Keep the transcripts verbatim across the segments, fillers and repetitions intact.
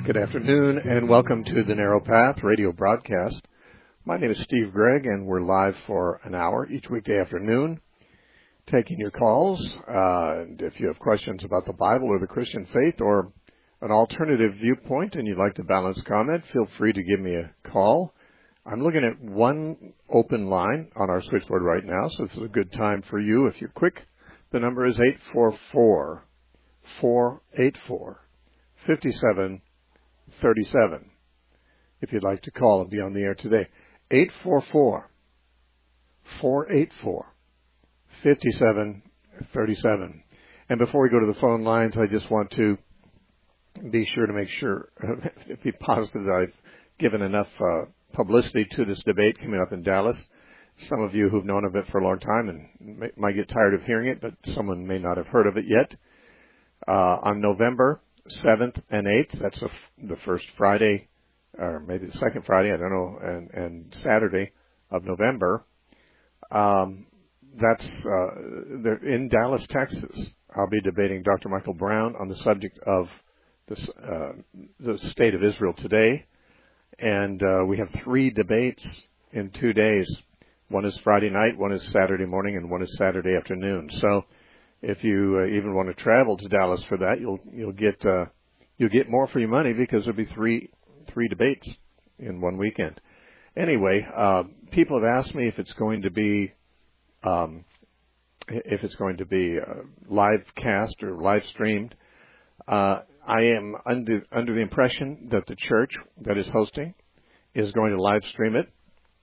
Good afternoon, and welcome to the Narrow Path radio broadcast. My name is Steve Gregg, and we're live for an hour each weekday afternoon, taking your calls. Uh, and if you have questions about the Bible or the Christian faith or an alternative viewpoint and you'd like to balance comment, feel free to give me a call. I'm looking at one open line on our switchboard right now, so this is a good time for you. If you're quick, the number is eight four four, four eight four, five seven thirty-seven. If you'd like to call and be on the air today, eight four four, four eight four, five seven thirty-seven. And before we go to the phone lines, I just want to be sure to make sure, be positive that I've given enough uh, publicity to this debate coming up in Dallas. Some of you who've known of it for a long time and may, might get tired of hearing it, but someone may not have heard of it yet. Uh, on November seventh and eighth, that's a, the first Friday, or maybe the second Friday, I don't know, and, and Saturday of November. Um, that's uh, they're in Dallas, Texas. I'll be debating Doctor Michael Brown on the subject of this, uh, the state of Israel today. And uh, we have three debates in two days. One is Friday night, one is Saturday morning, and one is Saturday afternoon. So if you uh, even want to travel to Dallas for that, you'll you'll get uh, you'll get more for your money because there'll be three three debates in one weekend. Anyway, uh, people have asked me if it's going to be um, if it's going to be uh, live cast or live streamed. Uh, I am under under the impression that the church that is hosting is going to live stream it.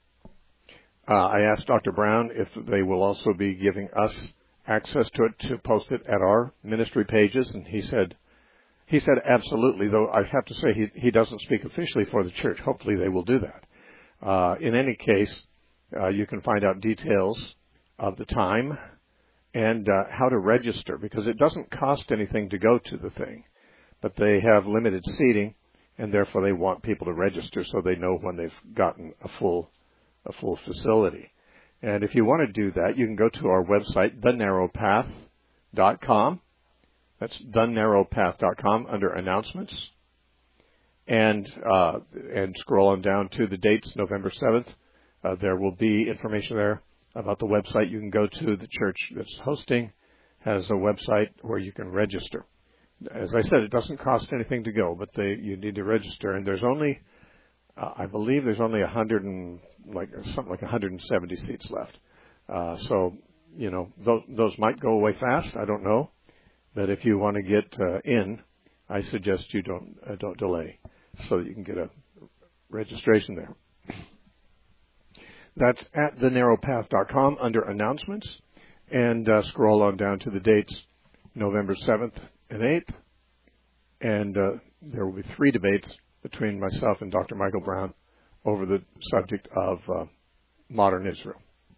Uh, I asked Doctor Brown if they will also be giving us access to it to post it at our ministry pages, and he said he said absolutely, though I have to say he, he doesn't speak officially for the church. Hopefully they will do that. Uh, in any case, uh, you can find out details of the time and uh, how to register, because it doesn't cost anything to go to the thing, but they have limited seating, and therefore they want people to register so they know when they've gotten a full a full facility. And if you want to do that, you can go to our website, the narrow path dot com. That's the narrow path dot com under announcements. And uh, and scroll on down to the dates, November seventh. Uh, there will be information there about the website. You can go to the church that's hosting, has a website where you can register. As I said, it doesn't cost anything to go, but they, you need to register. And there's only, uh, I believe there's only one hundred and like something like one hundred seventy seats left. Uh, so, you know, those, those might go away fast. I don't know. But if you want to get uh, in, I suggest you don't uh, don't delay so that you can get a registration there. That's at the narrow path dot com under announcements, and uh, scroll on down to the dates, November seventh and eighth. And uh, there will be three debates between myself and Doctor Michael Brown over the subject of uh, modern Israel.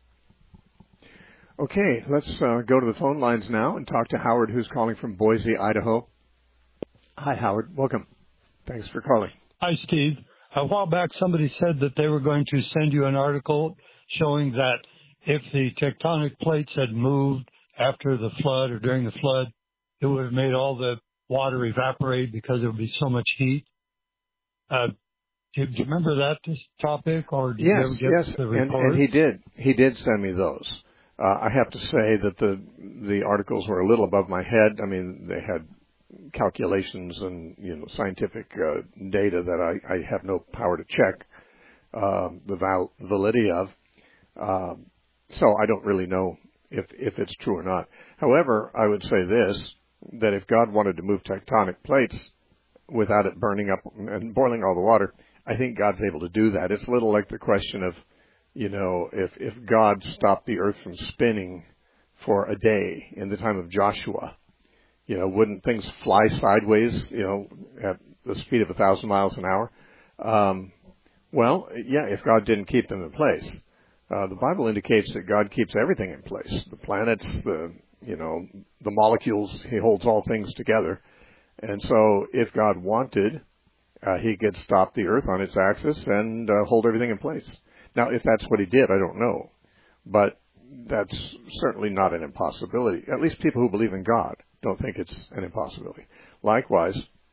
Okay, let's uh, go to the phone lines now and talk to Howard, who's calling from Boise, Idaho. Hi, Howard. Welcome. Thanks for calling. Hi, Steve. A while back, somebody said that they were going to send you an article showing that if the tectonic plates had moved after the flood or during the flood, it would have made all the water evaporate because there would be so much heat. Uh, Do you remember that this topic, or did yes, you ever get yes, the and, report? and he did. He did send me those. Uh, I have to say that the the articles were a little above my head. I mean, they had calculations and you know scientific uh, data that I, I have no power to check uh, the val- validity of. Um, so I don't really know if if it's true or not. However, I would say this: that if God wanted to move tectonic plates without it burning up and boiling all the water, I think God's able to do that. It's a little like the question of, you know, if, if God stopped the earth from spinning for a day in the time of Joshua, you know, wouldn't things fly sideways, you know, at the speed of a thousand miles an hour? Um, well, yeah, if God didn't keep them in place. Uh, the Bible indicates that God keeps everything in place. The planets, the, you know, the molecules, he holds all things together. And so if God wanted, Uh, he could stop the earth on its axis and uh, hold everything in place. Now, if that's what he did, I don't know. But that's certainly not an impossibility. At least people who believe in God don't think it's an impossibility. Likewise,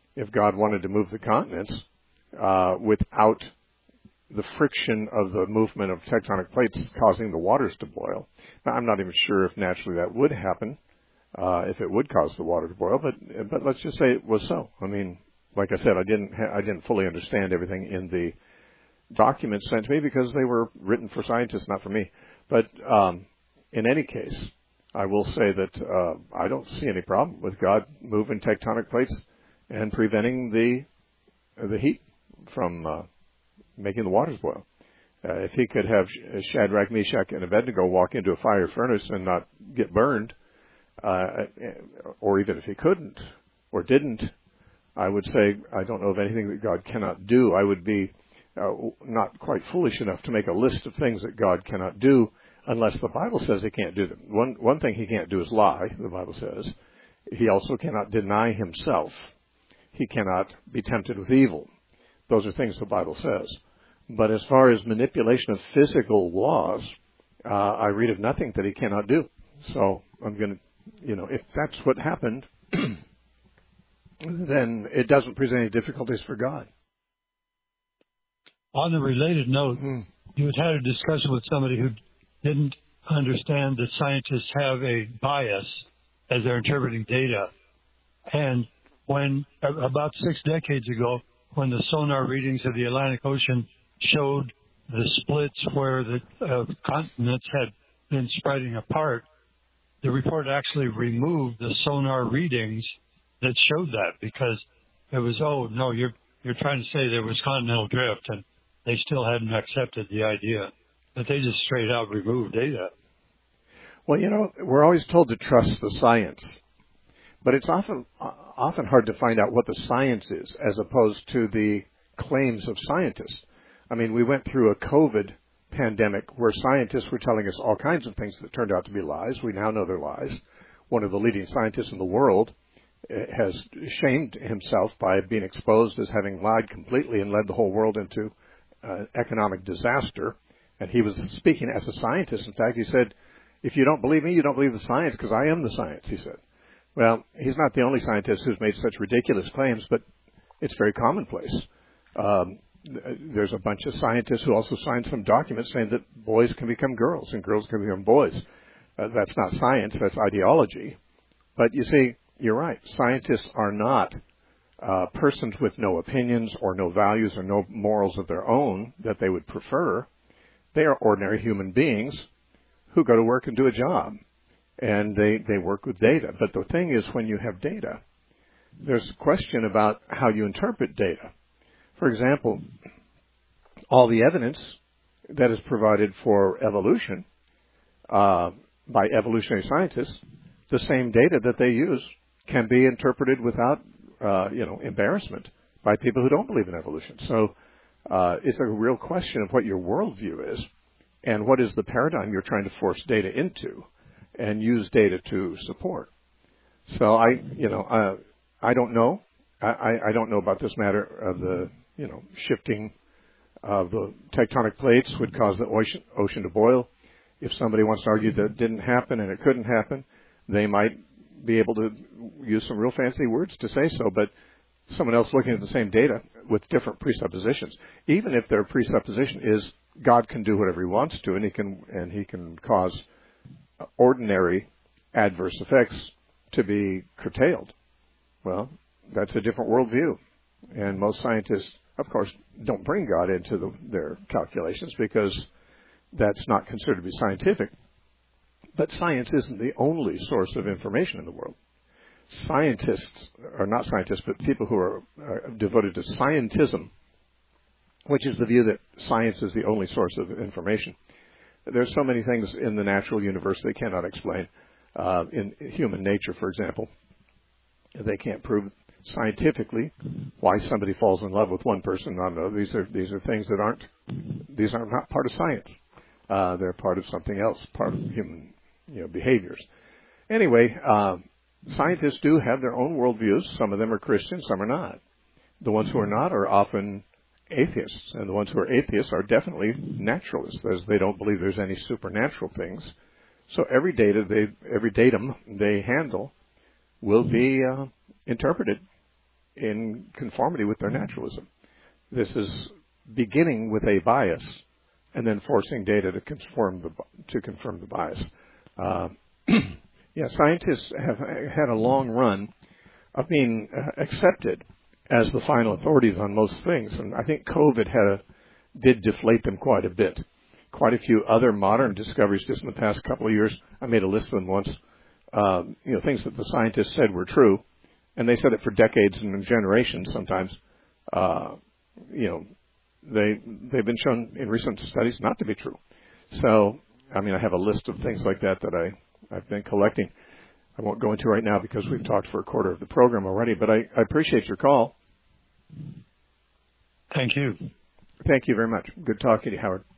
if God wanted to move the continents uh, without the friction of the movement of tectonic plates causing the waters to boil. Now, I'm not even sure if naturally that would happen, uh, if it would cause the water to boil, but but let's just say it was so. I mean, like I said, I didn't ha- I didn't fully understand everything in the documents sent to me because they were written for scientists, not for me. But um, in any case, I will say that uh, I don't see any problem with God moving tectonic plates and preventing the the heat from uh, making the waters boil. Uh, if he could have Shadrach, Meshach, and Abednego walk into a fire furnace and not get burned, uh, or even if he couldn't or didn't, I would say I don't know of anything that God cannot do. I would be uh, not quite foolish enough to make a list of things that God cannot do unless the Bible says he can't do them. One, one thing he can't do is lie, the Bible says. He also cannot deny himself. He cannot be tempted with evil. Those are things the Bible says. But as far as manipulation of physical laws, uh, I read of nothing that he cannot do. So I'm going to, you know, if that's what happened, then it doesn't present any difficulties for God. On a related note, mm-hmm. you had had a discussion with somebody who didn't understand that scientists have a bias as they're interpreting data. And when, about six decades ago, when the sonar readings of the Atlantic Ocean showed the splits where the uh, continents had been spreading apart, the report actually removed the sonar readings that showed that because it was, oh, no, you're you're trying to say there was continental drift, and they still hadn't accepted the idea. But they just straight out removed data. Well, you know, we're always told to trust the science, but it's often often hard to find out what the science is as opposed to the claims of scientists. I mean, we went through a COVID pandemic where scientists were telling us all kinds of things that turned out to be lies. We now know they're lies. One of the leading scientists in the world has shamed himself by being exposed as having lied completely and led the whole world into uh, economic disaster. And he was speaking as a scientist. In fact, he said, if you don't believe me, you don't believe the science, because I am the science, he said. Well, he's not the only scientist who's made such ridiculous claims, but it's very commonplace. Um, there's a bunch of scientists who also signed some documents saying that boys can become girls and girls can become boys. Uh, that's not science, that's ideology. But you see, you're right. Scientists are not uh, persons with no opinions or no values or no morals of their own that they would prefer. They are ordinary human beings who go to work and do a job. And they, they work with data. But the thing is, when you have data, there's a question about how you interpret data. For example, all the evidence that is provided for evolution uh, by evolutionary scientists, the same data that they use can be interpreted without, uh, you know, embarrassment by people who don't believe in evolution. So uh, it's a real question of what your worldview is and what is the paradigm you're trying to force data into and use data to support. So I, you know, uh, I don't know. I, I don't know about this matter of the, you know, shifting of the tectonic plates would cause the ocean, ocean to boil. If somebody wants to argue that it didn't happen and it couldn't happen, they might be able to use some real fancy words to say so, but someone else looking at the same data with different presuppositions, even if their presupposition is God can do whatever he wants to and he can, and he can cause ordinary adverse effects to be curtailed. Well, that's a different worldview. And most scientists, of course, don't bring God into the, their calculations because that's not considered to be scientific. But science isn't the only source of information in the world. Scientists, or not scientists, but people who are uh, devoted to scientism, which is the view that science is the only source of information. There's so many things in the natural universe they cannot explain. Uh, in human nature, for example, they can't prove scientifically why somebody falls in love with one person and not another. These are these are things that aren't these are not part of science. Uh, they're part of something else, part of human, you know, behaviors. Anyway, uh, scientists do have their own worldviews. Some of them are Christian, some are not. The ones who are not are often atheists, and the ones who are atheists are definitely naturalists, as they don't believe there's any supernatural things. So every data they, every datum they handle will be uh, interpreted in conformity with their naturalism. This is beginning with a bias and then forcing data to confirm the to confirm the bias. Uh, yeah, scientists have had a long run of being uh, accepted as the final authorities on most things, and I think COVID had a, did deflate them quite a bit. Quite a few other modern discoveries just in the past couple of years. I made a list of them once. Uh, you know, things that the scientists said were true, and they said it for decades and generations sometimes. Uh, you know, they they've been shown in recent studies not to be true. So, I mean, I have a list of things like that that I I've been collecting. I won't go into right now because we've talked for a quarter of the program already. But I, I appreciate your call. Thank you. Thank you very much. Good talking to you, Howard.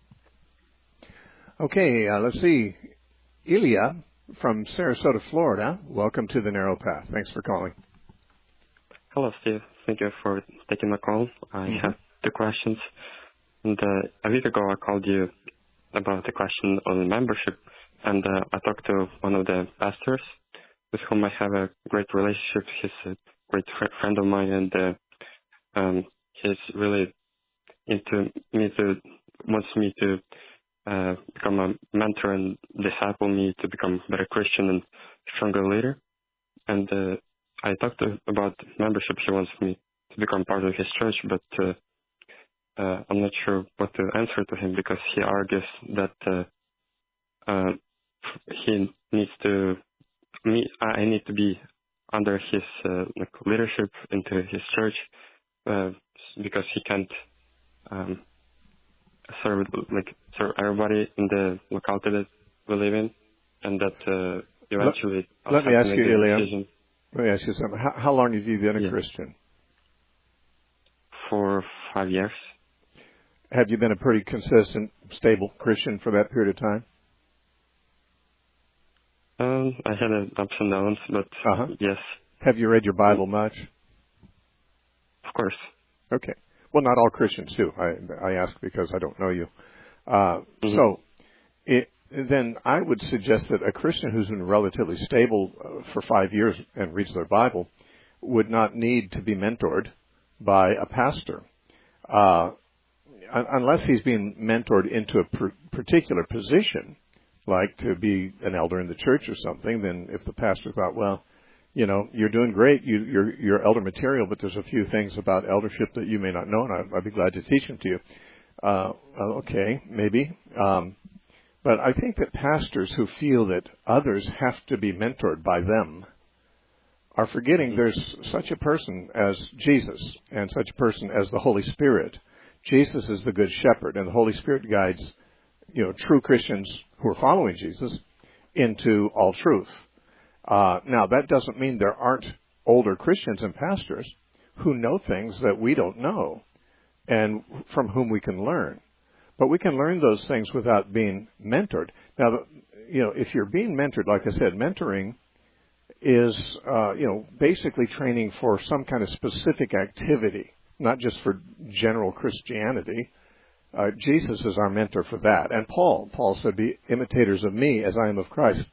Okay, uh, let's see. Ilya from Sarasota, Florida. Welcome to the Narrow Path. Thanks for calling. Hello, Steve. Thank you for taking my call. I mm-hmm. have two questions. And uh, a week ago, I called you about the question on membership, and uh, I talked to one of the pastors with whom I have a great relationship. He's a great fr- friend of mine, and uh, um, he's really into me to wants me to uh, become a mentor and disciple me to become a better Christian and stronger leader. And uh, I talked to about membership. He wants me to become part of his church, but uh, uh, I'm not sure what to answer to him because he argues that uh, uh, he needs to me. I need to be under his uh, like leadership into his church uh, because he can't um, serve like serve everybody in the locality that we live in, and that uh, eventually. Let, let me ask you, Ilya. Let me ask you something. How, how long have you been a yeah. Christian? For five years. Have you been a pretty consistent, stable Christian for that period of time? Um, I had uh, ups and downs, but uh-huh. yes. Have you read your Bible much? Of course. Okay. Well, not all Christians do. I, I ask because I don't know you. Uh, mm-hmm. So, it, then I would suggest that a Christian who's been relatively stable uh, for five years and reads their Bible would not need to be mentored by a pastor. Uh, unless he's being mentored into a pr- particular position, like to be an elder in the church or something, then if the pastor thought, well, you know, you're doing great, you, you're, you're elder material, but there's a few things about eldership that you may not know, and I, I'd be glad to teach them to you. Uh, okay, maybe. Um, but I think that pastors who feel that others have to be mentored by them are forgetting there's such a person as Jesus and such a person as the Holy Spirit. Jesus is the Good Shepherd, and the Holy Spirit guides, you know, true Christians who are following Jesus into all truth. Uh, now, that doesn't mean there aren't older Christians and pastors who know things that we don't know and from whom we can learn. But we can learn those things without being mentored. Now, you know, if you're being mentored, like I said, mentoring is, uh, you know, basically training for some kind of specific activity, not just for general Christianity. Uh, Jesus is our mentor for that. And Paul, Paul said, be imitators of me as I am of Christ.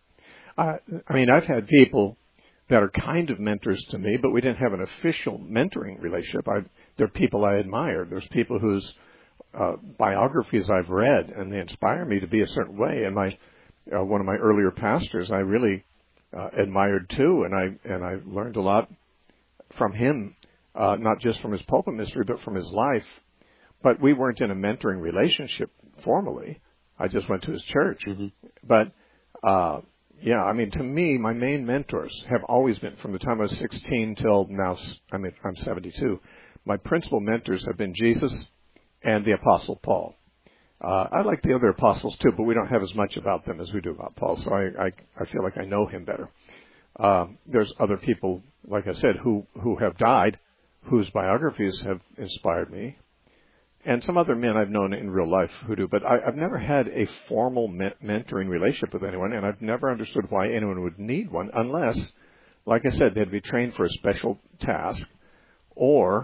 I, I mean, I've had people that are kind of mentors to me, but we didn't have an official mentoring relationship. I, they're people I admire. There's people whose uh, biographies I've read, and they inspire me to be a certain way. And my uh, one of my earlier pastors, I really uh, admired too, and I and I learned a lot from him, uh, not just from his pulpit ministry, but from his life. But we weren't in a mentoring relationship formally. I just went to his church. Mm-hmm. But uh, yeah, I mean, to me, my main mentors have always been, from the time I was sixteen till now, I mean, I'm seventy-two. My principal mentors have been Jesus and the Apostle Paul. Uh, I like the other apostles too, but we don't have as much about them as we do about Paul, so I, I, I feel like I know him better. Uh, there's other people, like I said, who, who have died, whose biographies have inspired me, and some other men I've known in real life who do, but I, I've never had a formal me- mentoring relationship with anyone, and I've never understood why anyone would need one unless, like I said, they'd be trained for a special task, or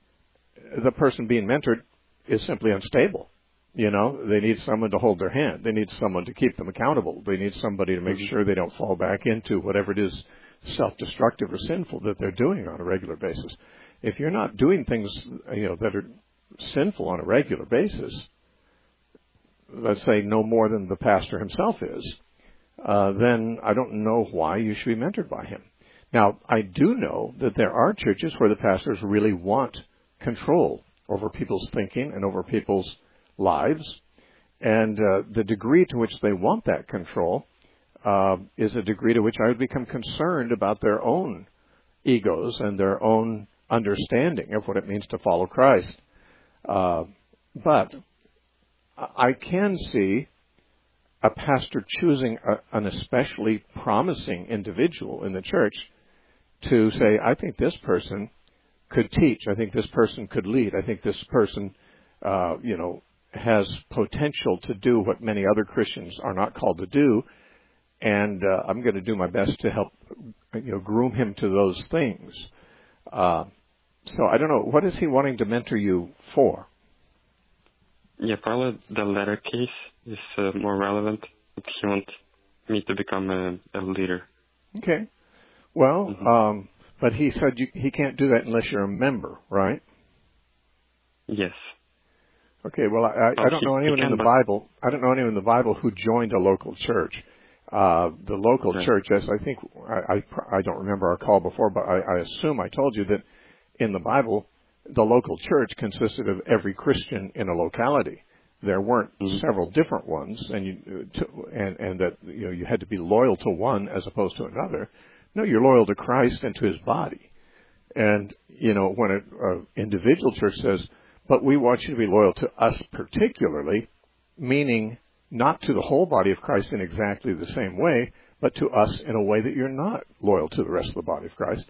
the person being mentored is simply unstable. You know, they need someone to hold their hand. They need someone to keep them accountable. They need somebody to make mm-hmm. sure they don't fall back into whatever it is self-destructive or sinful that they're doing on a regular basis. If you're not doing things, you know, that are sinful on a regular basis, let's say no more than the pastor himself is, uh, then I don't know why you should be mentored by him. Now, I do know that there are churches where the pastors really want control over people's thinking and over people's lives, and uh, the degree to which they want that control uh, is a degree to which I would become concerned about their own egos and their own understanding of what it means to follow Christ. Uh, but I can see a pastor choosing a, an especially promising individual in the church to say, I think this person could teach. I think this person could lead. I think this person, uh, you know, has potential to do what many other Christians are not called to do. And uh, I'm going to do my best to help, you know, groom him to those things. Uh, so I don't know. What is he wanting to mentor you for? Yeah, probably the latter case is uh, more relevant. He wants me to become a, a leader. Okay. Well, mm-hmm. um, but he said you, he can't do that unless you're a member, right? Yes. Okay. Well, I, I don't know anyone in the Bible. I don't know anyone in the Bible who joined a local church. Uh, the local right. church, as I think, I, I, I don't remember our call before, but I, I assume I told you that in the Bible, the local church consisted of every Christian in a locality. There weren't mm-hmm. several different ones, and you to, and and that you know you had to be loyal to one as opposed to another. No, you're loyal to Christ and to His body. And you know when an individual church says, "But we want you to be loyal to us particularly," meaning not to the whole body of Christ in exactly the same way, but to us in a way that you're not loyal to the rest of the body of Christ.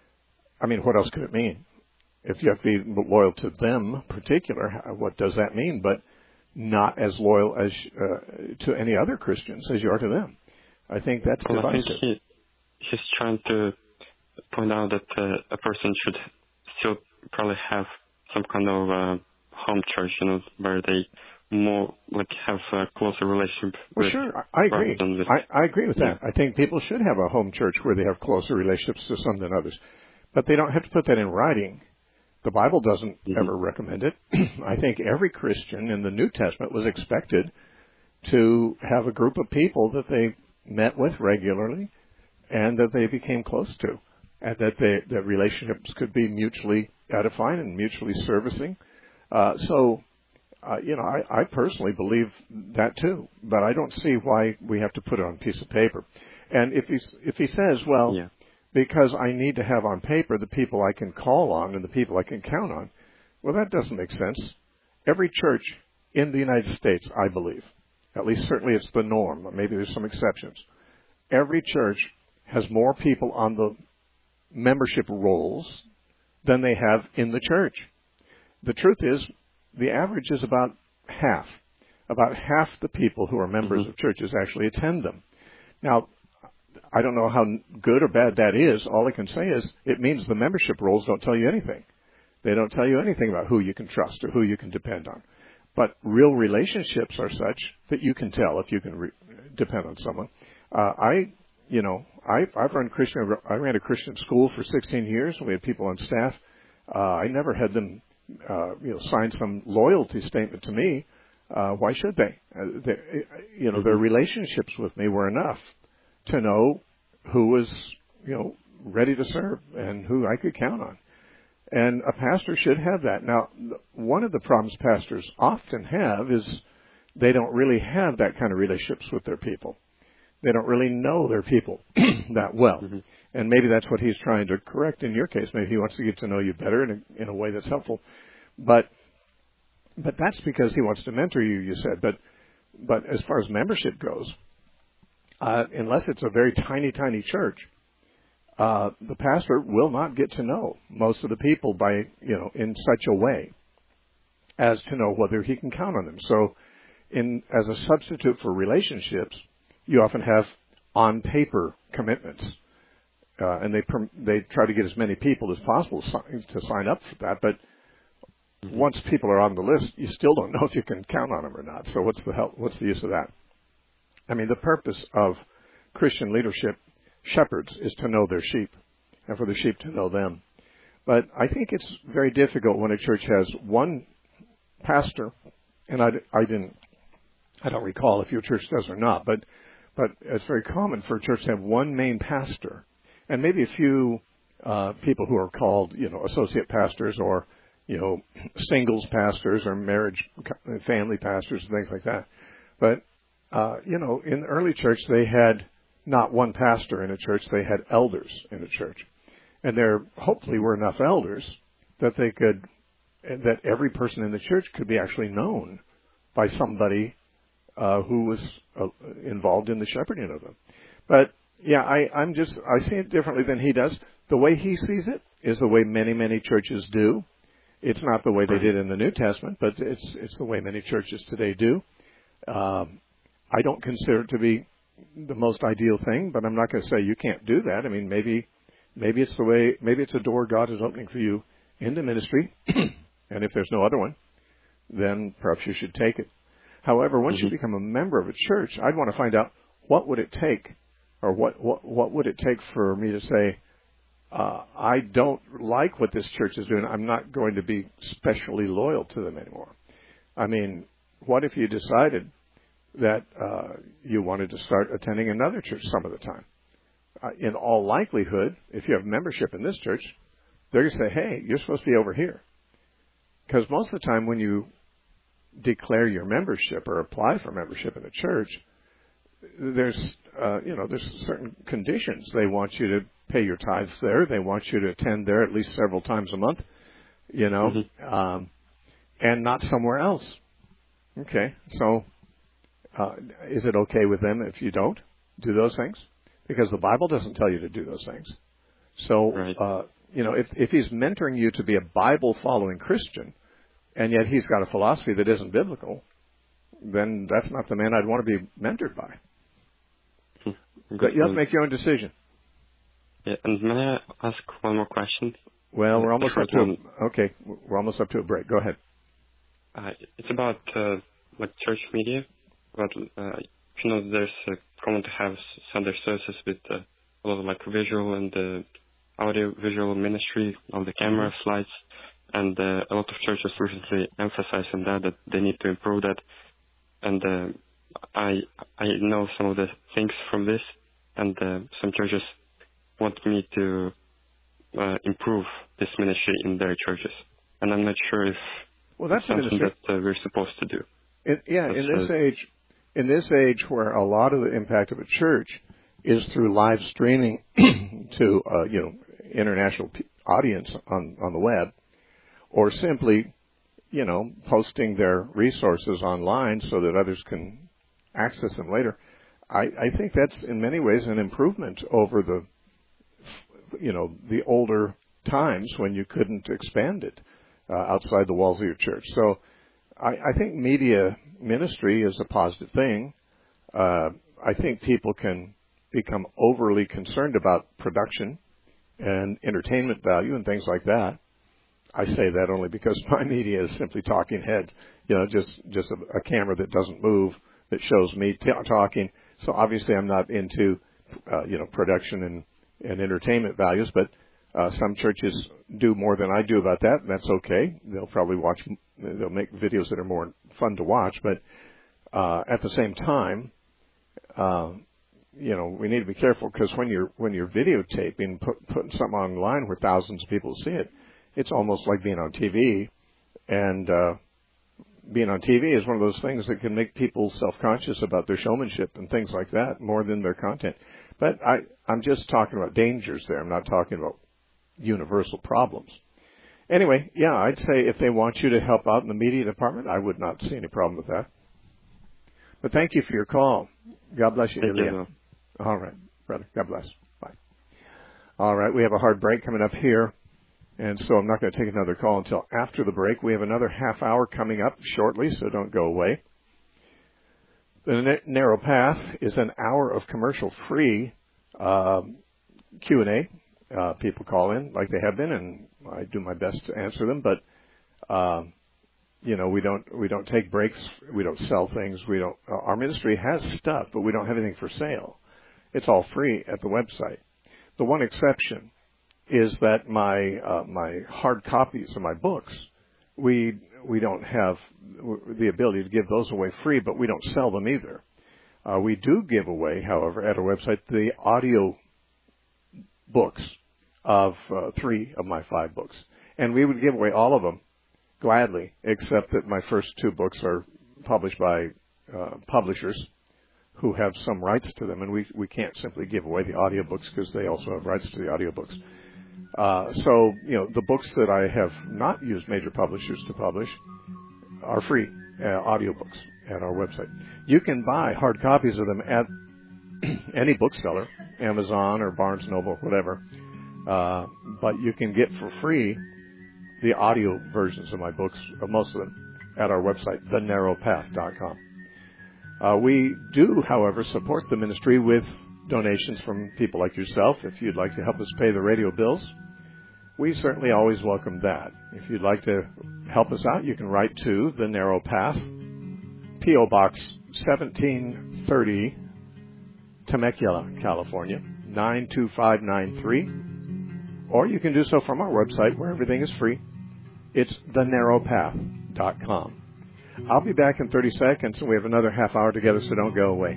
I mean, what else could it mean? If you have to be loyal to them in particular, what does that mean? But not as loyal as uh, to any other Christians as you are to them. I think that's well, divisive. I think he, he's trying to point out that uh, a person should still probably have some kind of uh, home church, you know, where they more like have a closer relationship. Well, with sure, I agree. With, I, I agree with yeah. that. I think people should have a home church where they have closer relationships to some than others, but they don't have to put that in writing. The Bible doesn't mm-hmm. ever recommend it. I think every Christian in the New Testament was expected to have a group of people that they met with regularly and that they became close to, and that they, that relationships could be mutually edifying and mutually servicing. Uh, so, uh, you know, I, I personally believe that too, but I don't see why we have to put it on a piece of paper. And if he, if he says, well, yeah. because I need to have on paper the people I can call on and the people I can count on. Well, that doesn't make sense. Every church in the United States, I believe, at least certainly it's the norm, maybe there's some exceptions, every church has more people on the membership rolls than they have in the church. The truth is, the average is about half. About half the people who are members mm-hmm. of churches actually attend them. Now, I don't know how good or bad that is. All I can say is it means the membership rolls don't tell you anything. They don't tell you anything about who you can trust or who you can depend on. But real relationships are such that you can tell if you can re- depend on someone. Uh, I, you know, I, I've run Christian. I ran a Christian school for sixteen years. We had people on staff. Uh, I never had them, uh, you know, sign some loyalty statement to me. Uh, why should they? Uh, they? You know, their relationships with me were enough to know who was, you know, ready to serve and who I could count on. And a pastor should have that. Now, one of the problems pastors often have is they don't really have that kind of relationships with their people. They don't really know their people that well. Mm-hmm. And maybe that's what he's trying to correct in your case. Maybe he wants to get to know you better in a, in a way that's helpful. But but that's because he wants to mentor you, you said. But but as far as membership goes, Uh, unless it's a very tiny, tiny church, uh, the pastor will not get to know most of the people by, you know, in such a way as to know whether he can count on them. So in, as a substitute for relationships, you often have on paper commitments. Uh, and they, they try to get as many people as possible to sign up for that. But mm-hmm. once people are on the list, you still don't know if you can count on them or not. So what's the help, what's the use of that? I mean, the purpose of Christian leadership shepherds is to know their sheep and for the sheep to know them. But I think it's very difficult when a church has one pastor, and I, I didn't, I don't recall if your church does or not, but but it's very common for a church to have one main pastor and maybe a few uh, people who are called, you know, associate pastors or, you know, singles pastors or marriage family pastors and things like that. But, uh, you know, in the early church, they had not one pastor in a church, they had elders in a church. And there hopefully were enough elders that they could, that every person in the church could be actually known by somebody uh, who was uh, involved in the shepherding of them. But yeah, I, I'm just, I see it differently than he does. The way he sees it is the way many, many churches do. It's not the way they did in the New Testament, but it's it's the way many churches today do. Um, I don't consider it to be the most ideal thing, but I'm not going to say you can't do that. I mean, maybe maybe it's the way, maybe it's a door God is opening for you into ministry, and if there's no other one, then perhaps you should take it. However, once mm-hmm. you become a member of a church, I'd want to find out what would it take, or what what, what would it take for me to say, uh, I don't like what this church is doing. I'm not going to be specially loyal to them anymore. I mean, what if you decided that uh, you wanted to start attending another church some of the time? Uh, in all likelihood, if you have membership in this church, they're going to say, hey, you're supposed to be over here. Because most of the time when you declare your membership or apply for membership in a church, there's, uh, you know, there's certain conditions. They want you to pay your tithes there. They want you to attend there at least several times a month, you know, mm-hmm. um, and not somewhere else. Okay, so uh, is it okay with them if you don't do those things? Because the Bible doesn't tell you to do those things. So, right. uh, you know, if, if he's mentoring you to be a Bible-following Christian, and yet he's got a philosophy that isn't biblical, then that's not the man I'd want to be mentored by. Hmm. But you have to make your own decision. Yeah, and may I ask one more question? Well, we're almost up to a, okay. We're almost up to a break. Go ahead. Uh, it's about uh, like church media. But uh, you know, there's uh, common to have Sunday services with uh, a lot of like visual and uh, audio visual ministry on the camera slides. And uh, a lot of churches recently emphasized on that, that they need to improve that. And uh, I I know some of the things from this, and uh, some churches want me to uh, improve this ministry in their churches. And I'm not sure if well, that's it's something that uh, we're supposed to do. It, yeah, that's, in this uh, age, in this age where a lot of the impact of a church is through live streaming to uh, you know international audience on on the web, or simply, you know, posting their resources online so that others can access them later. I, I think that's in many ways an improvement over the, you know, the older times when you couldn't expand it uh, outside the walls of your church. So I, I think media ministry is a positive thing. Uh, I think people can become overly concerned about production and entertainment value and things like that. I say that only because my media is simply talking heads, you know, just just a, a camera that doesn't move, that shows me t- talking. So obviously I'm not into, uh, you know, production and, and entertainment values, but uh, some churches do more than I do about that, and that's okay. They'll probably watch, they'll make videos that are more fun to watch, but uh, at the same time, uh, you know, we need to be careful because when you're when you're videotaping, put, putting something online where thousands of people see it, it's almost like being on T V, and uh, being on T V is one of those things that can make people self-conscious about their showmanship and things like that more than their content. But I, I'm just talking about dangers there. I'm not talking about universal problems. Anyway, yeah, I'd say if they want you to help out in the media department, I would not see any problem with that. But thank you for your call. God bless you, Ilya. All right, brother. God bless. Bye. All right, we have a hard break coming up here. And so I'm not going to take another call until after the break. We have another half hour coming up shortly, so don't go away. The Narrow Path is an hour of commercial-free uh, Q and A. Uh, people call in like they have been, and I do my best to answer them. But uh, you know, we don't we don't take breaks. We don't sell things. We don't. Uh, our ministry has stuff, but we don't have anything for sale. It's all free at the website. The one exception is that my uh, my hard copies of my books, we we don't have the ability to give those away free, but we don't sell them either. Uh, we do give away, however, at our website, the audio books of uh, three of my five books. And we would give away all of them gladly, except that my first two books are published by uh, publishers who have some rights to them, and we, we can't simply give away the audiobooks because they also have rights to the audiobooks. Uh, so, you know, the books that I have not used major publishers to publish are free uh, audiobooks at our website. You can buy hard copies of them at any bookseller, Amazon or Barnes and Noble, whatever, uh, but you can get for free the audio versions of my books, of most of them, at our website, the narrow path dot com. Uh, we do, however, support the ministry with donations from people like yourself. If you'd like to help us pay the radio bills, we certainly always welcome that. If you'd like to help us out, you can write to The Narrow Path, P O Box seventeen thirty, Temecula, California, nine two five nine three. Or you can do so from our website where everything is free. It's the narrow path dot com. I'll be back in thirty seconds, and we have another half hour together, so don't go away.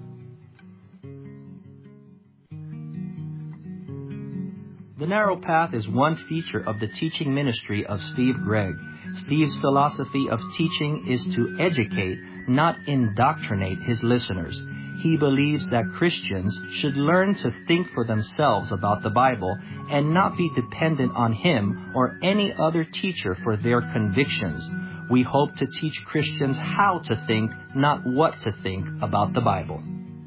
The Narrow Path is one feature of the teaching ministry of Steve Gregg. Steve's philosophy of teaching is to educate, not indoctrinate his listeners. He believes that Christians should learn to think for themselves about the Bible and not be dependent on him or any other teacher for their convictions. We hope to teach Christians how to think, not what to think about the Bible.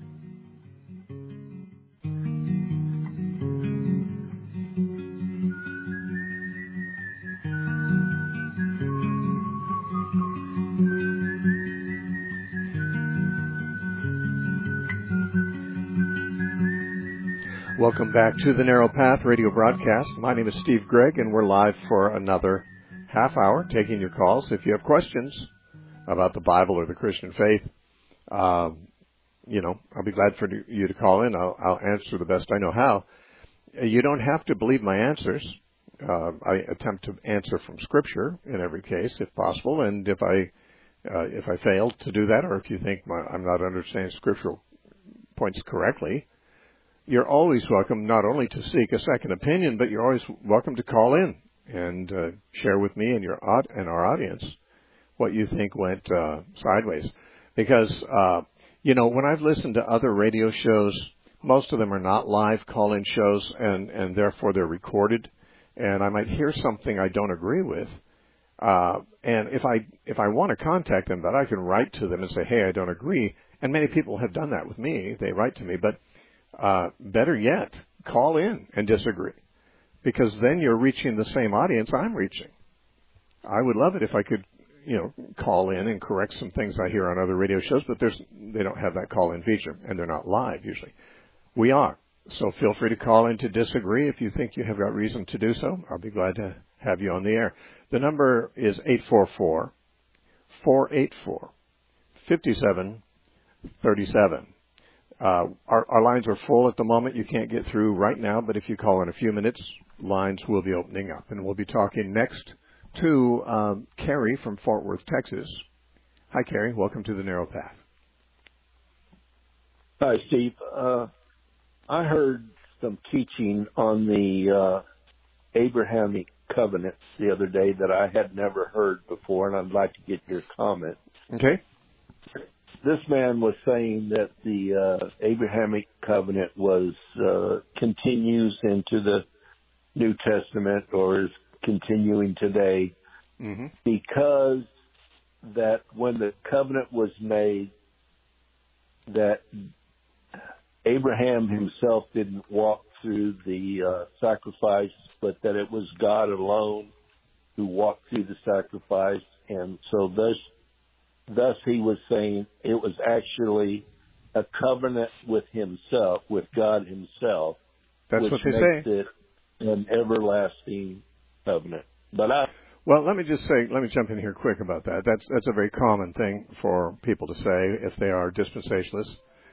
Welcome back to the Narrow Path radio broadcast. My name is Steve Gregg, and we're live for another half hour taking your calls. If you have questions about the Bible or the Christian faith, um, you know, I'll be glad for you to call in. I'll, I'll answer the best I know how. You don't have to believe my answers. Uh, I attempt to answer from Scripture in every case, if possible, and if I uh, if I fail to do that, or if you think my, I'm not understanding scriptural points correctly, you're always welcome not only to seek a second opinion, but you're always welcome to call in and uh, share with me and your and our audience what you think went uh, sideways. Because, uh, you know, when I've listened to other radio shows, most of them are not live call-in shows, and, and therefore they're recorded. And I might hear something I don't agree with. Uh, and if I if I want to contact them, but I can write to them and say, hey, I don't agree. And many people have done that with me. They write to me. But uh, better yet, call in and disagree. Because then you're reaching the same audience I'm reaching. I would love it if I could, you know, call in and correct some things I hear on other radio shows, but there's they don't have that call-in feature, and they're not live usually. We are. So feel free to call in to disagree if you think you have got reason to do so. I'll be glad to have you on the air. The number is eight four four, four eight four, five seven three seven. Uh, our, our lines are full at the moment. You can't get through right now, but if you call in a few minutes, lines will be opening up. And we'll be talking next to um, Carrie from Fort Worth, Texas. Hi, Carrie. Welcome to the Narrow Path. Hi, Steve. Uh, I heard some teaching on the uh, Abrahamic covenants the other day that I had never heard before, and I'd like to get your comment. Okay. This man was saying that the uh, Abrahamic covenant was uh, continues into the New Testament or is continuing today mm-hmm. because that when the covenant was made, that Abraham himself didn't walk through the uh, sacrifice, but that it was God alone who walked through the sacrifice. And so thus, thus he was saying it was actually a covenant with himself, with God himself. That's which what they makes say. It an everlasting covenant. But I... Well, let me just say, let me jump in here quick about that. That's that's a very common thing for people to say if they are dispensationalists.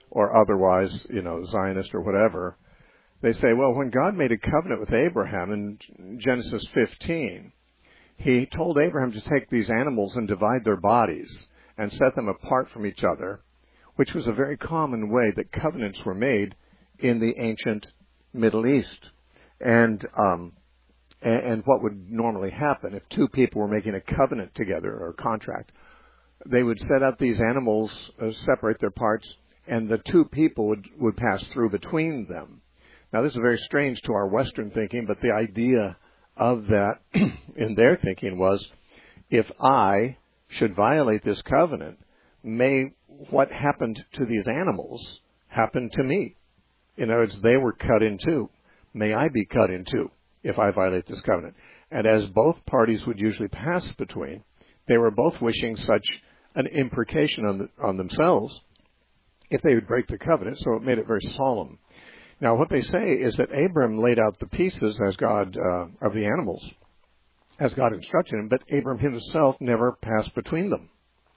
or otherwise, you know, Zionist or whatever, they say, well, when God made a covenant with Abraham in Genesis fifteen, he told Abraham to take these animals and divide their bodies and set them apart from each other, which was a very common way that covenants were made in the ancient Middle East. And um, and, and what would normally happen if two people were making a covenant together or a contract, they would set up these animals, uh, separate their parts, and the two people would, would pass through between them. Now, this is very strange to our Western thinking, but the idea of that in their thinking was, if I should violate this covenant, may what happened to these animals happen to me. In other words, they were cut in two. May I be cut in two if I violate this covenant? And as both parties would usually pass between, they were both wishing such an imprecation on, the, on themselves if they would break the covenant, so it made it very solemn. Now, what they say is that Abram laid out the pieces as God, uh, of the animals, as God instructed him, but Abram himself never passed between them.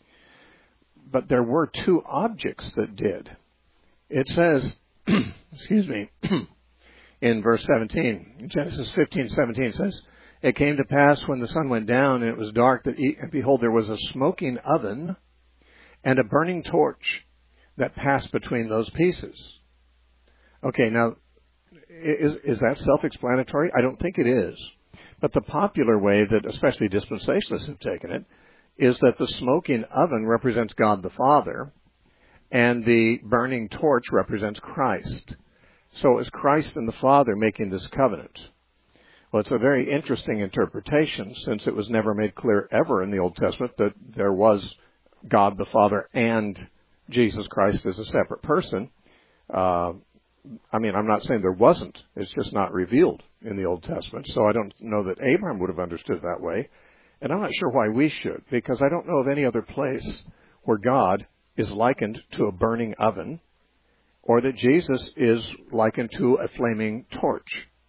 But there were two objects that did. It says, excuse me, in verse seventeen, Genesis fifteen seventeen says, it came to pass when the sun went down and it was dark that, he, and behold, there was a smoking oven and a burning torch that passed between those pieces. Okay, now, is, is that self-explanatory? I don't think it is. But the popular way that especially dispensationalists have taken it is that the smoking oven represents God the Father and the burning torch represents Christ. So is Christ and the Father making this covenant? Well, it's a very interesting interpretation, since it was never made clear ever in the Old Testament that there was God the Father and Jesus Christ as a separate person. Uh, I mean, I'm not saying there wasn't. It's just not revealed in the Old Testament. So I don't know that Abraham would have understood it that way. And I'm not sure why we should, because I don't know of any other place where God is likened to a burning oven or that Jesus is likened to a flaming torch.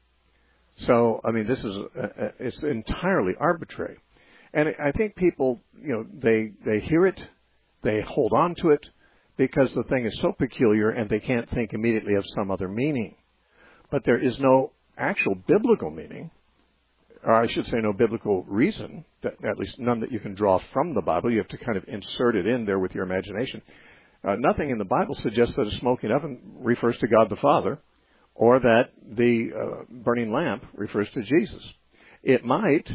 So, I mean, this is, uh, it's entirely arbitrary. And I think people, you know, they, they hear it, they hold on to it, because the thing is so peculiar and they can't think immediately of some other meaning. But there is no actual biblical meaning, or I should say no biblical reason, that, at least none that you can draw from the Bible. You have to kind of insert it in there with your imagination. Uh, nothing in the Bible suggests that a smoking oven refers to God the Father, or that the uh, burning lamp refers to Jesus. It might,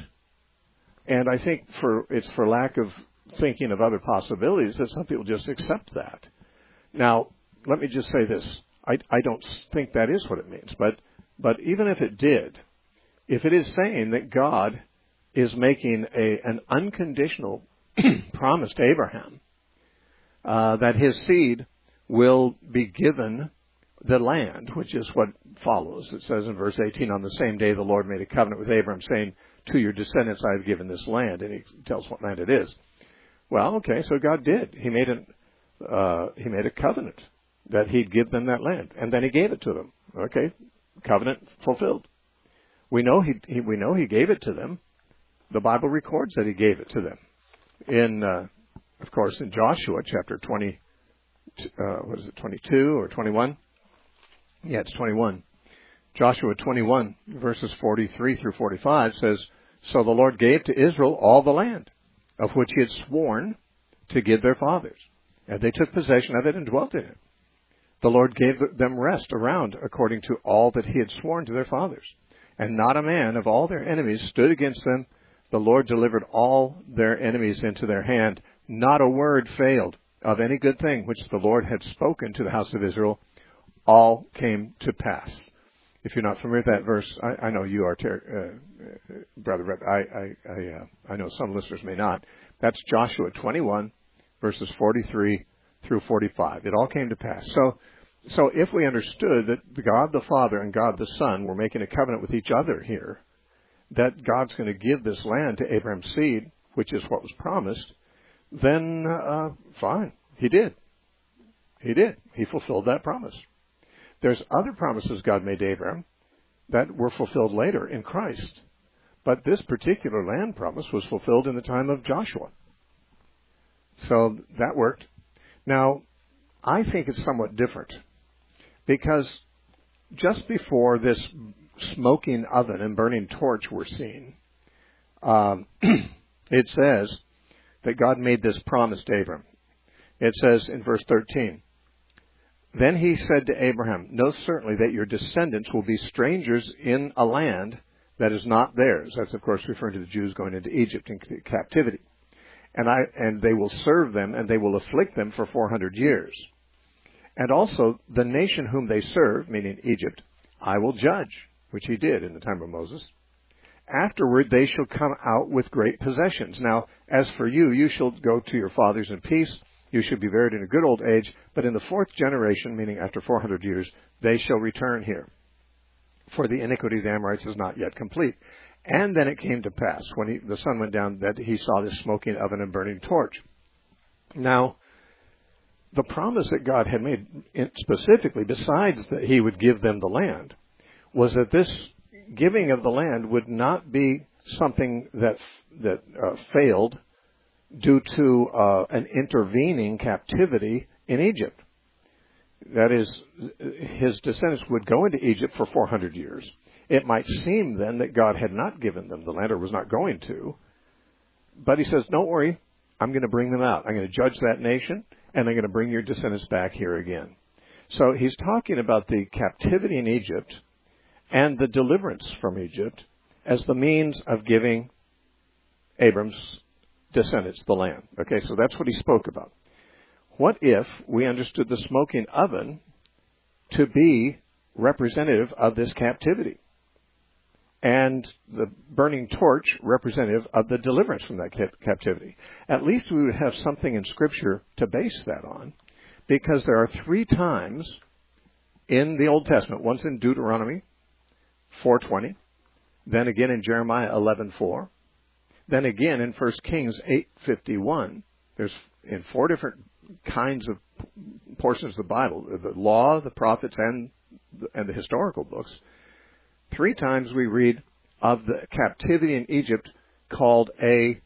and I think for it's for lack of thinking of other possibilities that some people just accept that. Now, let me just say this. I, I don't think that is what it means. But, but even if it did, if it is saying that God is making a, an unconditional promise to Abraham, uh, that his seed will be given the land, which is what follows. It says in verse eighteen, on the same day the Lord made a covenant with Abraham, saying, to your descendants I have given this land. And he tells what land it is. Well, okay, so God did. He made an uh, he made a covenant that he'd give them that land, and then he gave it to them. Okay, covenant fulfilled. We know he, he we know he gave it to them. The Bible records that he gave it to them. In uh, of course in Joshua chapter twenty, uh, what is it, twenty-two or twenty-one? Yeah, it's twenty-one. Joshua twenty-one verses forty-three through forty-five says, so the Lord gave to Israel all the land of which he had sworn to give their fathers. And they took possession of it and dwelt in it. The Lord gave them rest around according to all that he had sworn to their fathers. And not a man of all their enemies stood against them. The Lord delivered all their enemies into their hand. Not a word failed of any good thing which the Lord had spoken to the house of Israel. All came to pass. If you're not familiar with that verse, I, I know you are, Ter- uh, Brother Reb. I I I, uh, I know some listeners may not. That's Joshua twenty-one, verses forty-three through forty-five. It all came to pass. So, so if we understood that God the Father and God the Son were making a covenant with each other here, that God's going to give this land to Abraham's seed, which is what was promised, then uh, fine, he did. He did. He fulfilled that promise. There's other promises God made to Abraham that were fulfilled later in Christ. But this particular land promise was fulfilled in the time of Joshua. So that worked. Now, I think it's somewhat different, because just before this smoking oven and burning torch were seen, um, it says that God made this promise to Abram. It says in verse thirteen, "Then he said to Abraham, know certainly that your descendants will be strangers in a land that is not theirs." That's, of course, referring to the Jews going into Egypt in captivity. And I and they will serve them, and they will afflict them for four hundred years. And also the nation whom they serve, meaning Egypt, I will judge, which he did in the time of Moses. Afterward they shall come out with great possessions. Now, as for you, you shall go to your fathers in peace. You shall be buried in a good old age. But in the fourth generation, meaning after four hundred years, they shall return here. For the iniquity of the Amorites is not yet complete. And then it came to pass, when he, the sun went down, that he saw this smoking oven and burning torch. Now, the promise that God had made specifically, besides that he would give them the land, was that this giving of the land would not be something that that uh, failed due to uh, an intervening captivity in Egypt. That is, his descendants would go into Egypt for four hundred years. It might seem then that God had not given them the land or was not going to. But he says, don't worry, I'm going to bring them out. I'm going to judge that nation, and I'm going to bring your descendants back here again. So he's talking about the captivity in Egypt and the deliverance from Egypt as the means of giving Abram's descendants the land. Okay, so that's what he spoke about. What if we understood the smoking oven to be representative of this captivity, and the burning torch representative of the deliverance from that captivity? At least we would have something in Scripture to base that on, because there are three times in the Old Testament. Once in Deuteronomy four twenty, then again in Jeremiah eleven four, then again in First Kings eight fifty-one. There's in four different kinds of portions of the Bible, the law, the prophets, and and the historical books. Three times we read of the captivity in Egypt called a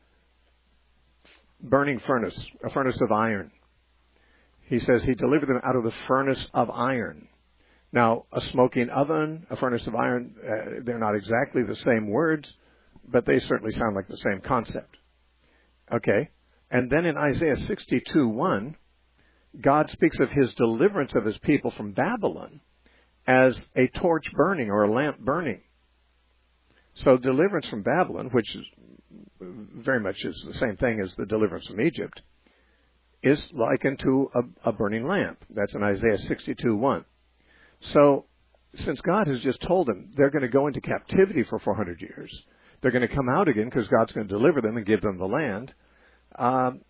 burning furnace, a furnace of iron. He says he delivered them out of the furnace of iron. Now, a smoking oven, a furnace of iron, uh, they're not exactly the same words, but they certainly sound like the same concept. Okay. And then in Isaiah sixty-two one, God speaks of his deliverance of his people from Babylon as a torch burning or a lamp burning. So deliverance from Babylon, which is very much is the same thing as the deliverance from Egypt, is likened to a, a burning lamp. That's in Isaiah sixty-two one. So since God has just told them they're going to go into captivity for four hundred years, they're going to come out again because God's going to deliver them and give them the land, um,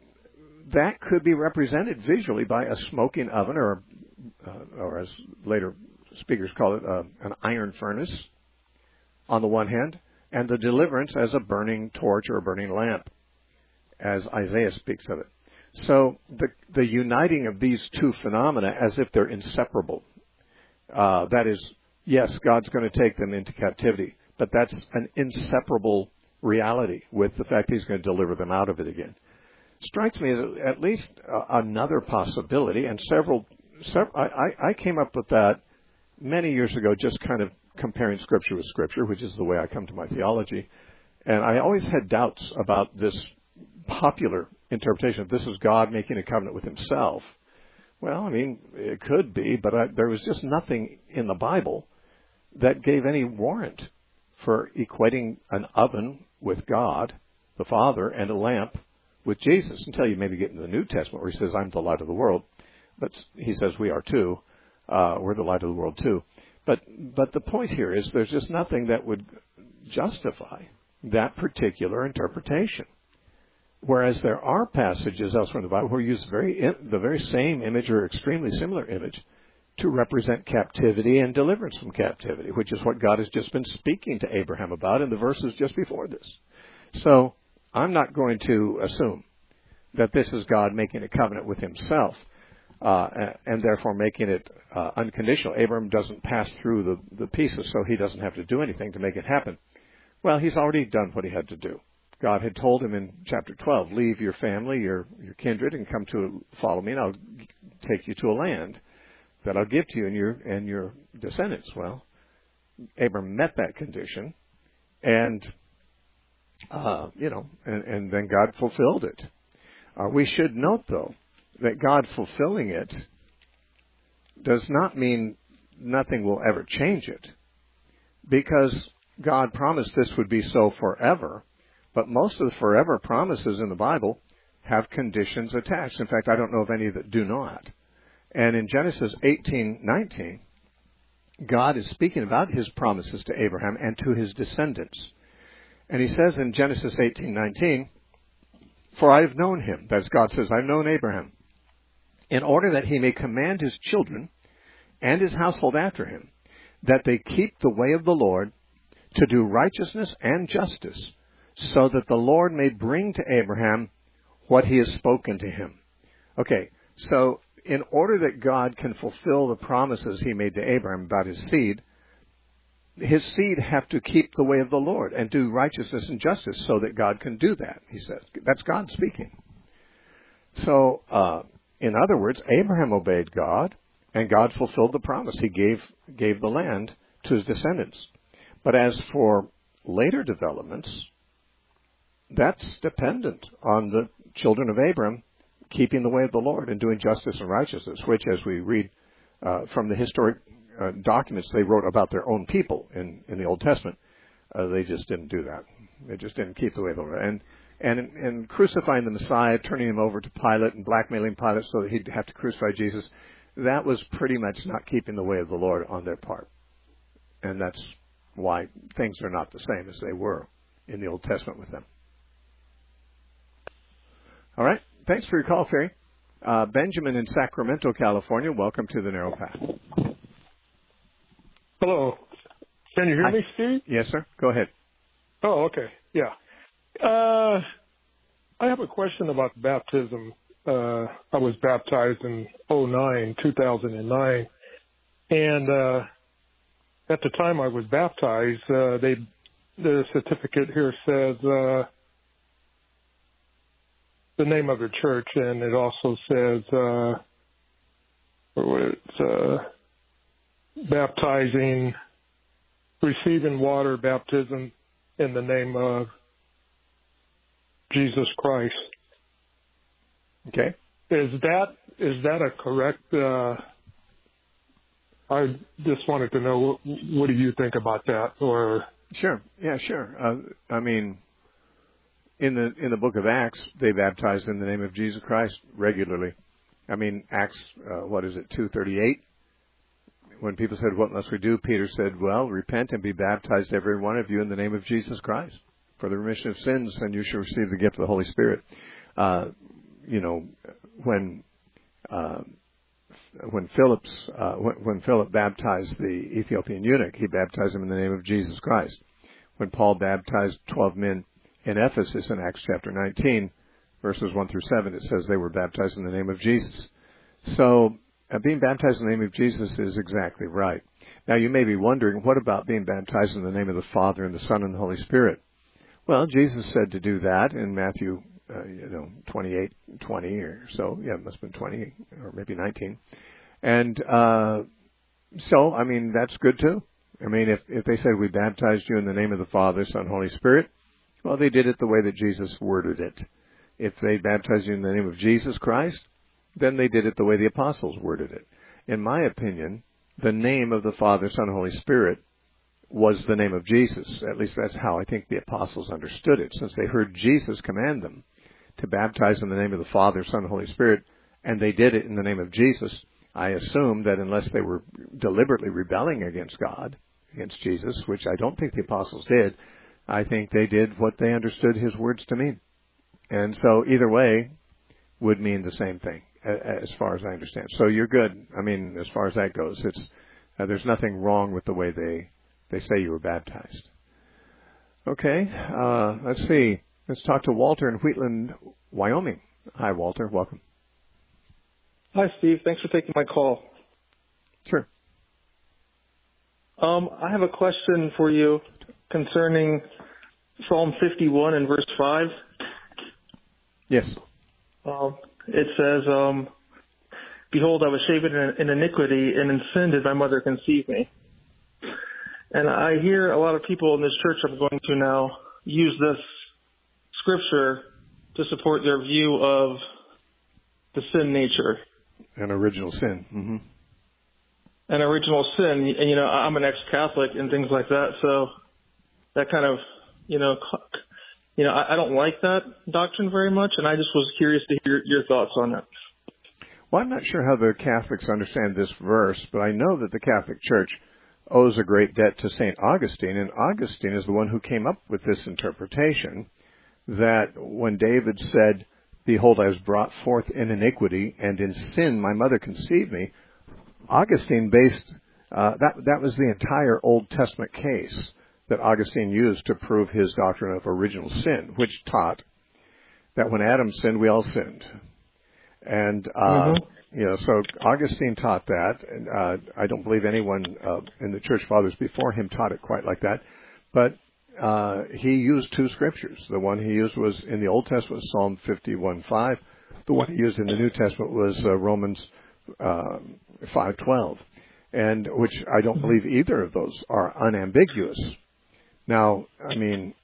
that could be represented visually by a smoking oven, or uh, or as later speakers call it, uh, an iron furnace on the one hand, and the deliverance as a burning torch or a burning lamp, as Isaiah speaks of it. So the the uniting of these two phenomena as if they're inseparable. Uh, that is, yes, God's going to take them into captivity, but that's an inseparable reality with the fact that he's going to deliver them out of it again. Strikes me as at least uh, another possibility, and several, several I, I came up with that many years ago, just kind of comparing Scripture with Scripture, which is the way I come to my theology. And I always had doubts about this popular interpretation of this is God making a covenant with himself. Well, I mean, it could be, but I, there was just nothing in the Bible that gave any warrant for equating an oven with God, the Father, and a lamp with Jesus, until you maybe get into the New Testament where he says, I'm the light of the world. But he says we are too. Uh, we're the light of the world too. But but the point here is there's just nothing that would justify that particular interpretation. Whereas there are passages elsewhere in the Bible where you use very the very same image or extremely similar image to represent captivity and deliverance from captivity, which is what God has just been speaking to Abraham about in the verses just before this. So I'm not going to assume that this is God making a covenant with himself uh, and therefore making it uh, unconditional. Abraham doesn't pass through the, the pieces, so he doesn't have to do anything to make it happen. Well, he's already done what he had to do. God had told him in chapter twelve, leave your family, your, your kindred, and come to follow me, and I'll take you to a land that I'll give to you and your, and your descendants. Well, Abram met that condition, and, uh, you know, and, and then God fulfilled it. Uh, we should note, though, that God fulfilling it does not mean nothing will ever change it, because God promised this would be so forever, but most of the forever promises in the Bible have conditions attached. In fact, I don't know of any that do not. And in Genesis eighteen nineteen, God is speaking about his promises to Abraham and to his descendants. And he says in Genesis eighteen nineteen, for I have known him, that's God says, I've known Abraham, in order that he may command his children and his household after him, that they keep the way of the Lord to do righteousness and justice, so that the Lord may bring to Abraham what he has spoken to him. Okay, so in order that God can fulfill the promises he made to Abraham about his seed, his seed have to keep the way of the Lord and do righteousness and justice so that God can do that, he says. That's God speaking. So, uh, in other words, Abraham obeyed God, and God fulfilled the promise. He gave gave the land to his descendants. But as for later developments, that's dependent on the children of Abraham keeping the way of the Lord and doing justice and righteousness, which, as we read uh, from the historic uh, documents they wrote about their own people in, in the Old Testament, uh, they just didn't do that. They just didn't keep the way of the Lord. And, and, and crucifying the Messiah, turning him over to Pilate and blackmailing Pilate so that he'd have to crucify Jesus, that was pretty much not keeping the way of the Lord on their part. And that's why things are not the same as they were in the Old Testament with them. All right. Thanks for your call, Ferry. Uh, Benjamin in Sacramento, California, welcome to the Narrow Path. Hello. Can you hear Hi. me, Steve? Yes, sir. Go ahead. Oh, okay. Yeah. Uh, I have a question about baptism. Uh, I was baptized in oh nine, two thousand nine, and uh, at the time I was baptized, uh, they the certificate here says uh, the name of the church, and it also says uh, it's uh, baptizing, receiving water baptism in the name of Jesus Christ. Okay. Is that is that a correct? Uh, I just wanted to know what, what do you think about that? Or sure, yeah, sure. Uh, I mean, in the in the book of Acts, they baptized in the name of Jesus Christ regularly. I mean, Acts, uh, what is it, two thirty-eight? When people said, "What must we do?" Peter said, "Well, repent and be baptized, every one of you, in the name of Jesus Christ, for the remission of sins, and you shall receive the gift of the Holy Spirit." Uh, you know, when uh, when Philip's uh, when, when Philip baptized the Ethiopian eunuch, he baptized him in the name of Jesus Christ. When Paul baptized twelve men in Ephesus in Acts chapter nineteen, verses one through seven, it says they were baptized in the name of Jesus. So uh, being baptized in the name of Jesus is exactly right. Now you may be wondering, what about being baptized in the name of the Father and the Son and the Holy Spirit? Well, Jesus said to do that in Matthew Uh, you know, twenty-eight, twenty or so. Yeah, it must have been twenty or maybe nineteen. And uh, so, I mean, that's good too. I mean, if, if they said we baptized you in the name of the Father, Son, Holy Spirit, well, they did it the way that Jesus worded it. If they baptized you in the name of Jesus Christ, then they did it the way the apostles worded it. In my opinion, the name of the Father, Son, Holy Spirit was the name of Jesus. At least that's how I think the apostles understood it, since they heard Jesus command them to baptize in the name of the Father, Son, and Holy Spirit, and they did it in the name of Jesus. I assume that unless they were deliberately rebelling against God, against Jesus, which I don't think the apostles did, I think they did what they understood his words to mean. And so either way would mean the same thing, as far as I understand. So you're good. I mean, as far as that goes, it's uh, there's nothing wrong with the way they, they say you were baptized. Okay, uh, let's see. Let's talk to Walter in Wheatland, Wyoming. Hi, Walter. Welcome. Hi, Steve. Thanks for taking my call. Sure. Um, I have a question for you concerning Psalm fifty-one and verse five. Yes. Um, it says, um, "Behold, I was shapen in, in iniquity, and in sin did my mother conceive me." And I hear a lot of people in this church I'm going to now use this scripture to support their view of the sin nature. An original sin. Mm-hmm. An original sin. And, you know, I'm an ex-Catholic and things like that, so that kind of, you know, you know, I, I don't like that doctrine very much, and I just was curious to hear your thoughts on it. Well, I'm not sure how the Catholics understand this verse, but I know that the Catholic Church owes a great debt to Saint Augustine, and Augustine is the one who came up with this interpretation that when David said, "Behold, I was brought forth in iniquity, and in sin my mother conceived me," Augustine based, uh, that, that was the entire Old Testament case that Augustine used to prove his doctrine of original sin, which taught that when Adam sinned, we all sinned. And, uh, mm-hmm. you know, so Augustine taught that, and uh, I don't believe anyone uh, in the church fathers before him taught it quite like that. But uh, he used two scriptures. The one he used was in the Old Testament, Psalm fifty-one five. The one he used in the New Testament was uh, Romans uh, five twelve, and which I don't believe either of those are unambiguous. Now, I mean,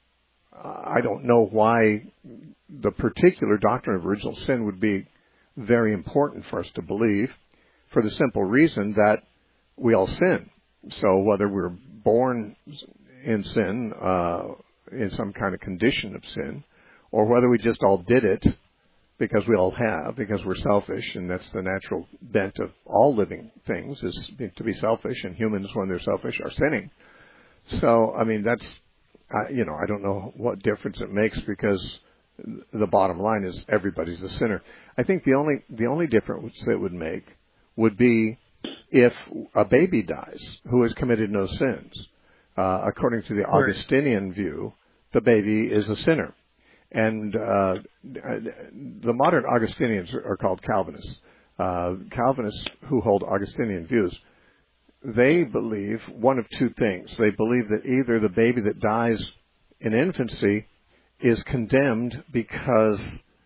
I don't know why the particular doctrine of original sin would be very important for us to believe, for the simple reason that we all sin. So whether we're born in sin, uh, in some kind of condition of sin, or whether we just all did it because we all have, because we're selfish, and that's the natural bent of all living things, is to be selfish, and humans, when they're selfish, are sinning. So, I mean, that's, uh, you know, I don't know what difference it makes, because the bottom line is everybody's a sinner. I think the only the only difference it would make would be if a baby dies who has committed no sins. Uh, according to the Augustinian view, the baby is a sinner. And uh, the modern Augustinians are called Calvinists. Uh, Calvinists who hold Augustinian views, they believe one of two things. They believe that either the baby that dies in infancy is condemned because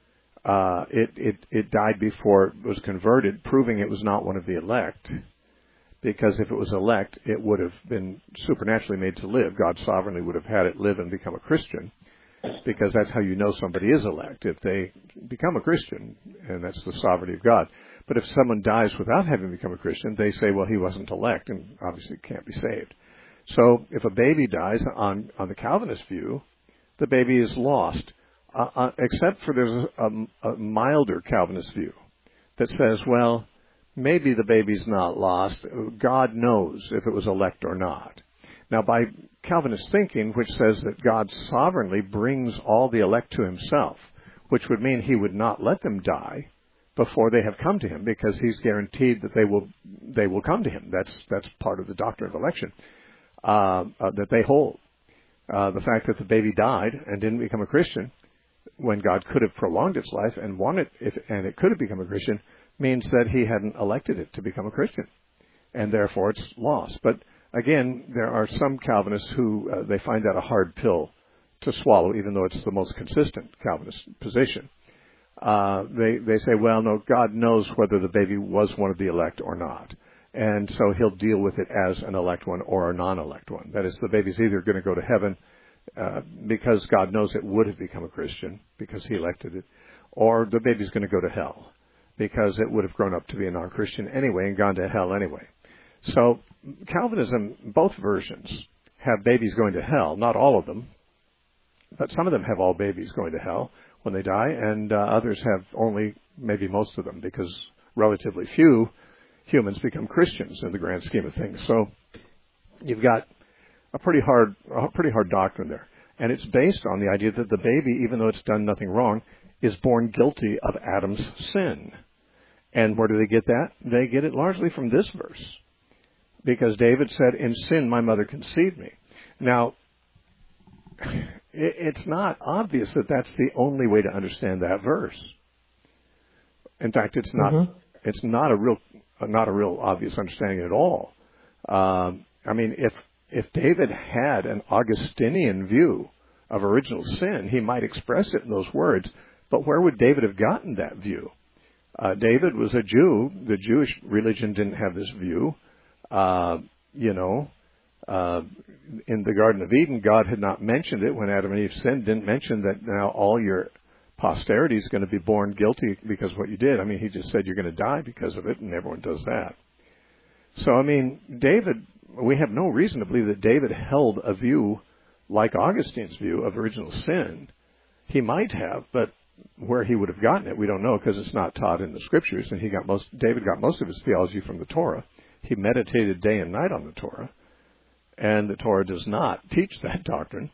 uh, it, it, it died before it was converted, proving it was not one of the elect. Because if it was elect, it would have been supernaturally made to live. God sovereignly would have had it live and become a Christian, because that's how you know somebody is elect, if they become a Christian, and that's the sovereignty of God. But if someone dies without having become a Christian, they say, well, he wasn't elect, and obviously can't be saved. So if a baby dies, on, on the Calvinist view, the baby is lost, uh, uh, except for there's a, a milder Calvinist view that says, well, maybe the baby's not lost. God knows if it was elect or not. Now, by Calvinist thinking, which says that God sovereignly brings all the elect to himself, which would mean he would not let them die before they have come to him, because he's guaranteed that they will they will come to him. That's that's part of the doctrine of election uh, uh, that they hold. Uh, the fact that the baby died and didn't become a Christian, when God could have prolonged its life and wanted it, and it could have become a Christian, means that he hadn't elected it to become a Christian, and therefore it's lost. But again, there are some Calvinists who uh, they find that a hard pill to swallow, even though it's the most consistent Calvinist position. Uh, they they say, well, no, God knows whether the baby was one of the elect or not, and so he'll deal with it as an elect one or a non-elect one. That is, the baby's either going to go to heaven uh, because God knows it would have become a Christian because he elected it, or the baby's going to go to hell because it would have grown up to be a non-Christian anyway and gone to hell anyway. So Calvinism, both versions, have babies going to hell. Not all of them, but some of them have all babies going to hell when they die, and uh, others have only maybe most of them, because relatively few humans become Christians in the grand scheme of things. So you've got a pretty hard, a pretty hard doctrine there, and it's based on the idea that the baby, even though it's done nothing wrong, is born guilty of Adam's sin. And where do they get that? They get it largely from this verse, because David said, "In sin my mother conceived me." Now, it's not obvious that that's the only way to understand that verse. In fact, it's not. Mm-hmm. It's not a real, not a real obvious understanding at all. Um, I mean, if if David had an Augustinian view of original sin, he might express it in those words. But where would David have gotten that view? Uh, David was a Jew. The Jewish religion didn't have this view. Uh, you know, uh, in the Garden of Eden, God had not mentioned it when Adam and Eve sinned, didn't mention that now all your posterity is going to be born guilty because of what you did. I mean, he just said you're going to die because of it, and everyone does that. So, I mean, David, we have no reason to believe that David held a view like Augustine's view of original sin. He might have, but where he would have gotten it, we don't know, because it's not taught in the Scriptures, and he got most. David got most of his theology from the Torah. He meditated day and night on the Torah, and the Torah does not teach that doctrine.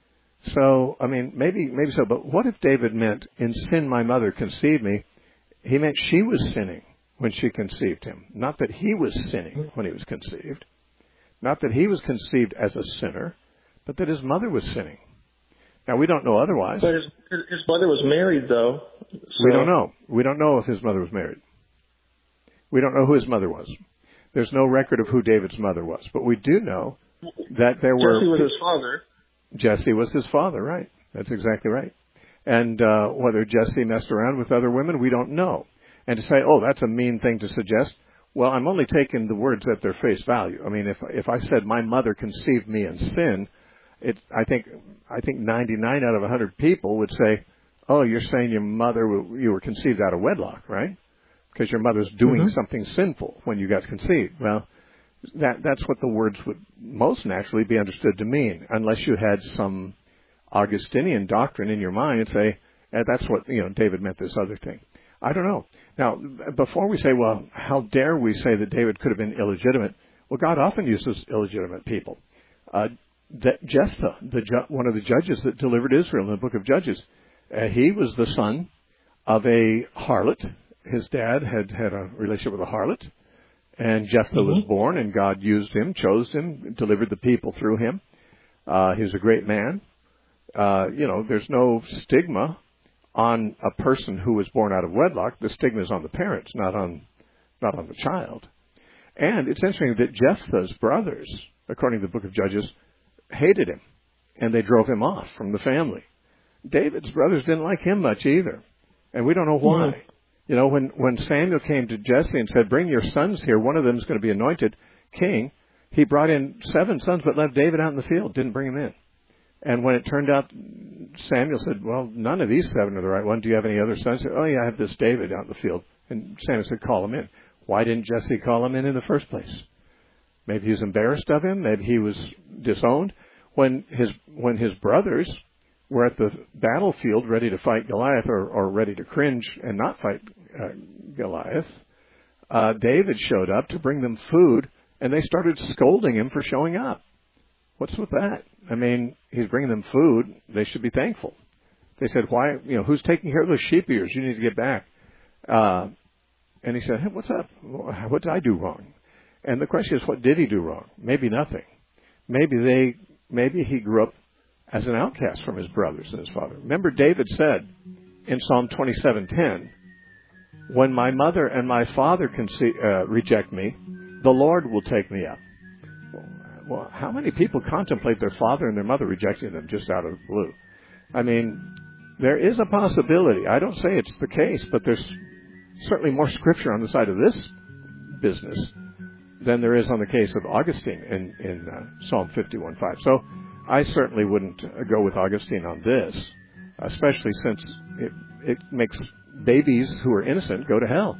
So, I mean, maybe maybe so, but what if David meant, in sin my mother conceived me? He meant she was sinning when she conceived him, not that he was sinning when he was conceived, not that he was conceived as a sinner, but that his mother was sinning. Now, we don't know otherwise. But his, his mother was married, though. So. We don't know. We don't know if his mother was married. We don't know who his mother was. There's no record of who David's mother was. But we do know that there Jesse were... Jesse was his father. Jesse was his father, right. That's exactly right. And uh, whether Jesse messed around with other women, we don't know. And to say, oh, that's a mean thing to suggest, well, I'm only taking the words at their face value. I mean, if if I said my mother conceived me in sin, it, I think I think ninety-nine out of one hundred people would say, oh, you're saying your mother, you were conceived out of wedlock, right? Because your mother's doing mm-hmm. something sinful when you got conceived. Well, that that's what the words would most naturally be understood to mean, unless you had some Augustinian doctrine in your mind and say, eh, that's what, you know, David meant this other thing. I don't know. Now, before we say, well, how dare we say that David could have been illegitimate? Well, God often uses illegitimate people. Uh, that Jephthah, the ju- one of the judges that delivered Israel in the book of Judges, uh, he was the son of a harlot. His dad had had a relationship with a harlot, and Jephthah mm-hmm. was born, and God used him, chose him, delivered the people through him. Uh, he was a great man. Uh, you know, there's no stigma on a person who was born out of wedlock. The stigma is on the parents, not on not on the child. And it's interesting that Jephthah's brothers, according to the book of Judges, hated him, and they drove him off from the family. David's brothers didn't like him much either, and we don't know why. Mm-hmm. You know, when, when Samuel came to Jesse and said, bring your sons here, one of them is going to be anointed king, he brought in seven sons but left David out in the field, didn't bring him in. And when it turned out, Samuel said, well, none of these seven are the right one. Do you have any other sons? He said, oh, yeah, I have this David out in the field. And Samuel said, call him in. Why didn't Jesse call him in in the first place? Maybe he was embarrassed of him. Maybe he was disowned. When his when his brothers were at the battlefield ready to fight Goliath, or, or ready to cringe and not fight uh, Goliath, uh, David showed up to bring them food, and they started scolding him for showing up. What's with that? I mean, he's bringing them food. They should be thankful. They said, why, you know, who's taking care of those sheep of yours? You need to get back. Uh, and he said, hey, what's up? What did I do wrong? And the question is, what did he do wrong? Maybe nothing. Maybe they, maybe he grew up as an outcast from his brothers and his father. Remember, David said in Psalm twenty-seven ten, when my mother and my father conce- uh, reject me, the Lord will take me up. Well, how many people contemplate their father and their mother rejecting them just out of the blue? I mean, there is a possibility. I don't say it's the case, but there's certainly more scripture on the side of this business than there is on the case of Augustine in, in uh, Psalm fifty-one five. So I certainly wouldn't uh, go with Augustine on this, especially since it, it makes babies who are innocent go to hell.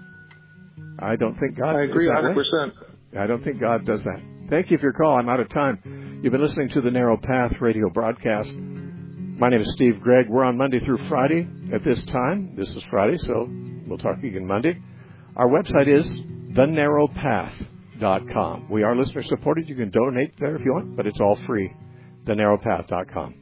I don't think God I agree one hundred percent. I don't think God does that. Thank you for your call. I'm out of time. You've been listening to the Narrow Path radio broadcast. My name is Steve Gregg. We're on Monday through Friday at this time. This is Friday, so we'll talk again Monday. Our website is the narrow path dot com. We are listener supported. You can donate there if you want, but it's all free. the narrow path dot com.